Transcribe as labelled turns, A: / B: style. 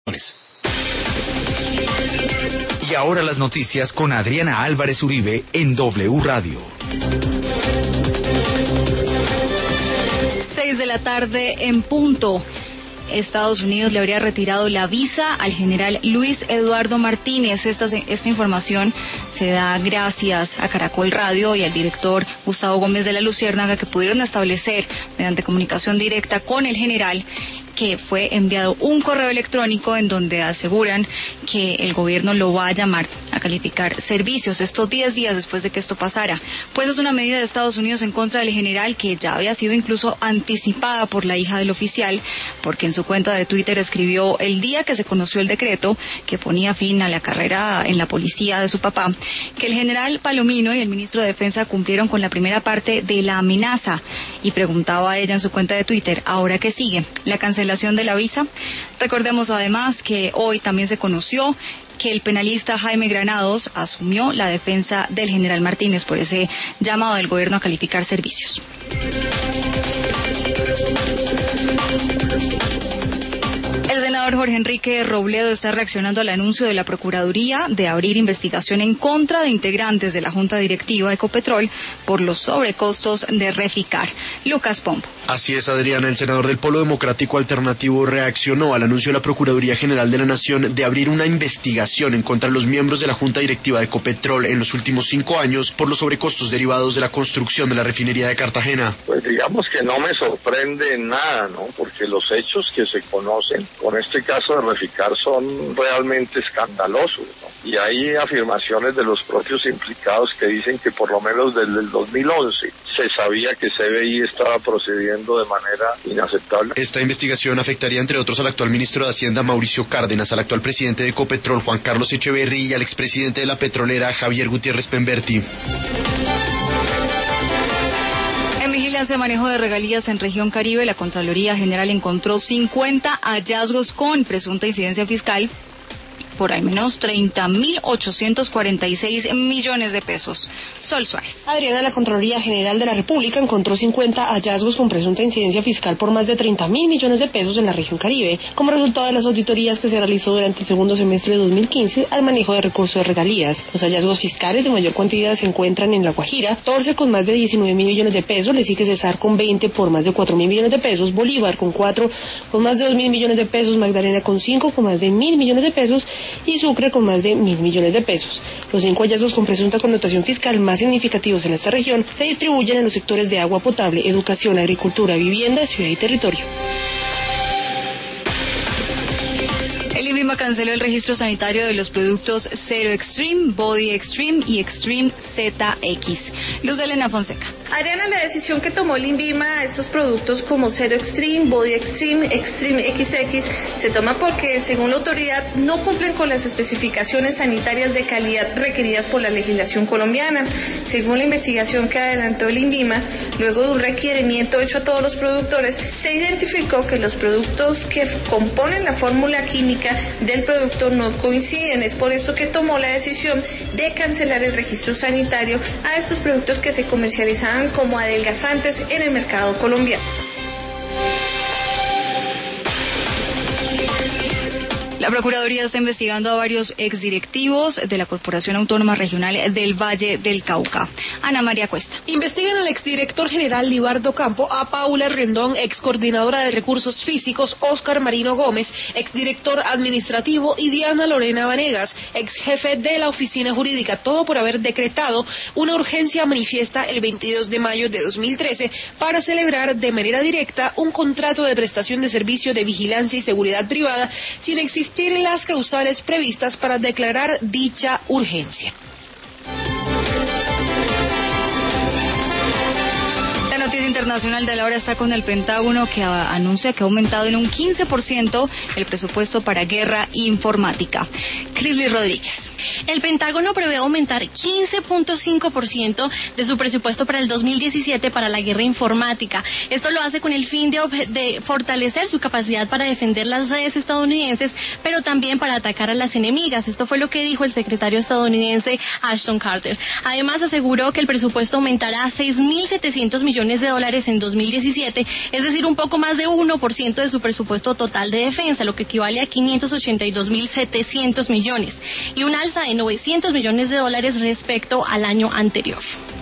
A: Y ahora las noticias con Adriana Álvarez Uribe en W Radio.
B: 6 de la tarde en punto. Estados Unidos le habría retirado la visa al general Luis Eduardo Martínez. Esta información se da gracias a Caracol Radio y al director Gustavo Gómez de la Luciérnaga, que pudieron establecer mediante comunicación directa con el general que fue enviado un correo electrónico en donde aseguran que el gobierno lo va a llamar a calificar servicios. Esto 10 días después de que esto pasara. Pues es una medida de Estados Unidos en contra del general que ya había sido incluso anticipada por la hija del oficial, porque en su cuenta de Twitter escribió el día que se conoció el decreto que ponía fin a la carrera en la policía de su papá, que el general Palomino y el ministro de Defensa cumplieron con la primera parte de la amenaza, y preguntaba a ella en su cuenta de Twitter, ¿ahora qué sigue? ¿La cancelación de la visa? Recordemos además que hoy también se conoció que el penalista Jaime Granados asumió la defensa del general Martínez por ese llamado del gobierno a calificar servicios. El senador Jorge Enrique Robledo está reaccionando al anuncio de la Procuraduría de abrir investigación en contra de integrantes de la Junta Directiva de Ecopetrol por los sobrecostos de Reficar. Lucas Pombo.
C: Así es, Adriana. El senador del Polo Democrático Alternativo reaccionó al anuncio de la Procuraduría General de la Nación de abrir una investigación en contra de los miembros de la Junta Directiva de Ecopetrol en los últimos 5 años por los sobrecostos derivados de la construcción de la refinería de Cartagena.
D: Pues digamos que no me sorprende nada, ¿no? Porque los hechos que se conocen con este caso de Reficar son realmente escandalosos, ¿no? Y hay afirmaciones de los propios implicados que dicen que por lo menos desde el 2011 se sabía que CBI estaba procediendo de manera inaceptable.
C: Esta investigación afectaría entre otros al actual ministro de Hacienda Mauricio Cárdenas, al actual presidente de Ecopetrol Juan Carlos Echeverry y al expresidente de la petrolera Javier Gutiérrez Pemberti.
B: En vigilancia de manejo de regalías en región Caribe, la Contraloría General encontró 50 hallazgos con presunta incidencia fiscal por al menos 30.846 millones de pesos. Sol Suárez.
E: Adriana, la Contraloría General de la República encontró 50 hallazgos con presunta incidencia fiscal por más de 30.000 millones de pesos en la región Caribe, como resultado de las auditorías que se realizó durante el segundo semestre de 2015 al manejo de recursos de regalías. Los hallazgos fiscales de mayor cantidad se encuentran en La Guajira, Torce con más de 19.000 millones de pesos, le sigue Cesar con 20 por más de 4.000 millones de pesos, Bolívar con 4 con más de 2.000 millones de pesos, Magdalena con 5 con más de 1.000 millones de pesos y Sucre con más de 1.000 millones de pesos. Los 5 hallazgos con presunta connotación fiscal más significativos en esta región se distribuyen en los sectores de agua potable, educación, agricultura, vivienda, ciudad y territorio.
B: El INVIMA canceló el registro sanitario de los productos Zero Extreme, Body Extreme y Extreme ZX. Luz Elena Fonseca.
F: Adriana, la decisión que tomó el INVIMA a estos productos como Zero Extreme, Body Extreme, Extreme XX se toma porque, según la autoridad, no cumplen con las especificaciones sanitarias de calidad requeridas por la legislación colombiana. Según la investigación que adelantó el INVIMA, luego de un requerimiento hecho a todos los productores, se identificó que los productos que componen la fórmula química del producto no coinciden. Es por esto que tomó la decisión de cancelar el registro sanitario a estos productos que se comercializaban como adelgazantes en el mercado colombiano.
B: La Procuraduría está investigando a varios exdirectivos de la Corporación Autónoma Regional del Valle del Cauca. Ana María Cuesta.
E: Investigan al exdirector general Libardo Campo, a Paula Rendón, excoordinadora de recursos físicos, Óscar Marino Gómez, exdirector administrativo, y Diana Lorena Vanegas, exjefe de la oficina jurídica, todo por haber decretado una urgencia manifiesta el 22 de mayo de 2013 para celebrar de manera directa un contrato de prestación de servicio de vigilancia y seguridad privada sin existir las causales previstas para declarar dicha urgencia.
B: La noticia internacional de la hora está con el Pentágono, que anuncia que ha aumentado en un 15% el presupuesto para guerra informática. Crisly Rodríguez.
G: El Pentágono prevé aumentar 15.5% de su presupuesto para el 2017 para la guerra informática. Esto lo hace con el fin de fortalecer su capacidad para defender las redes estadounidenses, pero también para atacar a las enemigas. Esto fue lo que dijo el secretario estadounidense Ashton Carter. Además, aseguró que el presupuesto aumentará a $6.700 millones millones de dólares en 2017, es decir, un poco más de 1% de su presupuesto total de defensa, lo que equivale a 582.700 millones, y un alza de 900 millones de dólares respecto al año anterior.